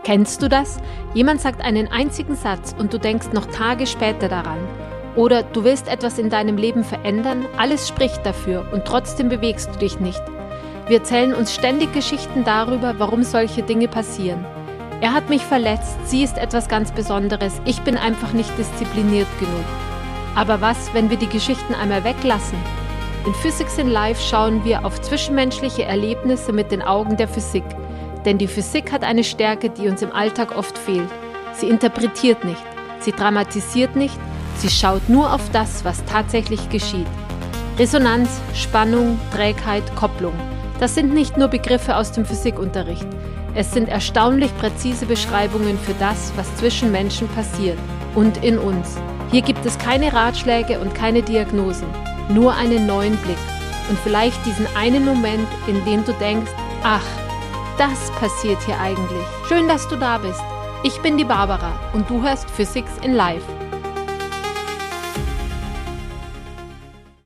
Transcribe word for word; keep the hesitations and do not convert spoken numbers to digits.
Kennst du das? Jemand sagt einen einzigen Satz und du denkst noch Tage später daran. Oder du willst etwas in deinem Leben verändern, alles spricht dafür und trotzdem bewegst du dich nicht. Wir erzählen uns ständig Geschichten darüber, warum solche Dinge passieren. Er hat mich verletzt, sie ist etwas ganz Besonderes, ich bin einfach nicht diszipliniert genug. Aber was, wenn wir die Geschichten einmal weglassen? In Physics in Life schauen wir auf zwischenmenschliche Erlebnisse mit den Augen der Physik. Denn die Physik hat eine Stärke, die uns im Alltag oft fehlt. Sie interpretiert nicht, sie dramatisiert nicht, sie schaut nur auf das, was tatsächlich geschieht. Resonanz, Spannung, Trägheit, Kopplung. Das sind nicht nur Begriffe aus dem Physikunterricht. Es sind erstaunlich präzise Beschreibungen für das, was zwischen Menschen passiert und in uns. Hier gibt es keine Ratschläge und keine Diagnosen, nur einen neuen Blick. Und vielleicht diesen einen Moment, in dem du denkst, ach, das passiert hier eigentlich. Schön, dass du da bist. Ich bin die Barbara und du hörst Physics in Life.